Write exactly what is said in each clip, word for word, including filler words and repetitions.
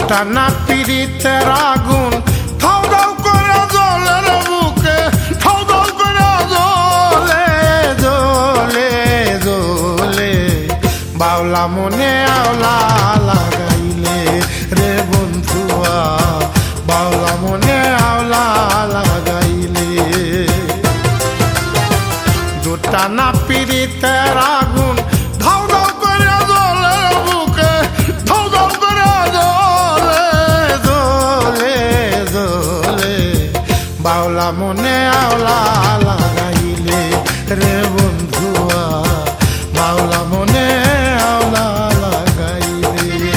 দুটা না পিরিতের আগুন ধাও ধাও করে জ্বলে রে বুকে, ধাও ধাও করে জ্বলে জ্বলে জ্বলে। বাউলা মনে আওলা লাগাইলে রে বন্ধুয়া, বাউলা মনে আওলা লাগাইলে। দুটা না পিরিতের আগুন ধাও ধাও করে জ্বলে বুকে, ধাও ধাও করে জ্বলে জ্বলে জ্বলে। বাউলা মনে আওলা লাগাইলে রে বন্ধুয়া, বাউলা মনে আওলা লাগাইলে।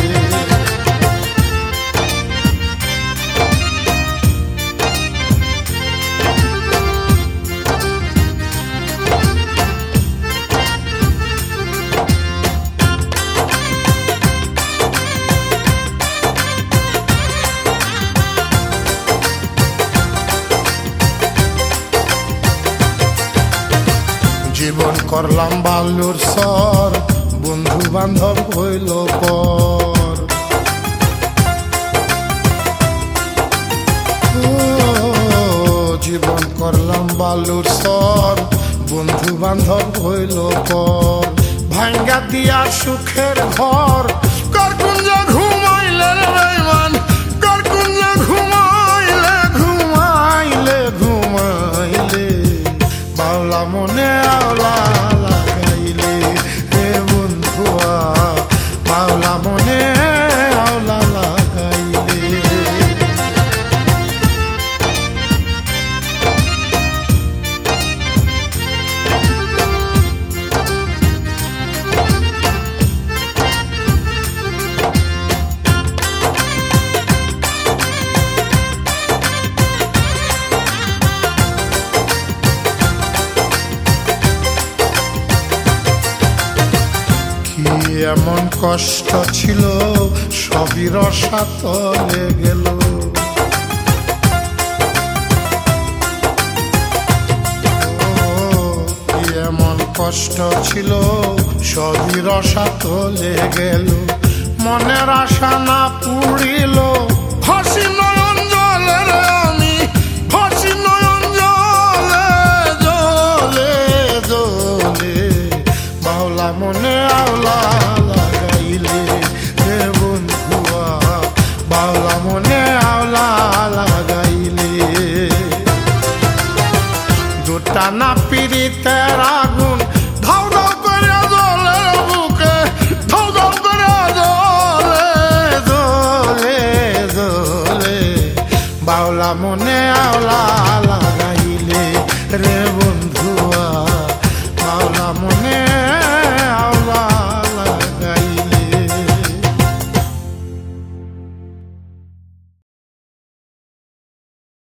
জীবন করলাম বালুর সর, বন্ধু বান্ধব হইল পর। জীবন করলাম বালুর সর, বন্ধু বান্ধব হইল পর। ভাঙ্গা দিয়া সুখের ঘর, করকুঞ্জে ঘুমাইলে রে বেঈমান, করকুঞ্জে ঘুমাইলে ঘুমাইলে ঘুমাইলে। বাউলা মনে আওলা লাগাইলে রে বন্ধুয়া, বাউলা মনে আওলা লাগাইলে। এমন কষ্ট ছিল সবই রসাতলে গেল। এমন কষ্ট ছিল সবই রসাতলে গেল। মনের আশা না পুরিল, হাসি নয়ন জলে রে আমি, হাসি নয়ন জলে জলে জলে। বাউলা মনে আওলা লাগাইলে রে বন্ধুয়া, বাউলা মনে আওলা লাগাইলে। দুটা না পিরিতের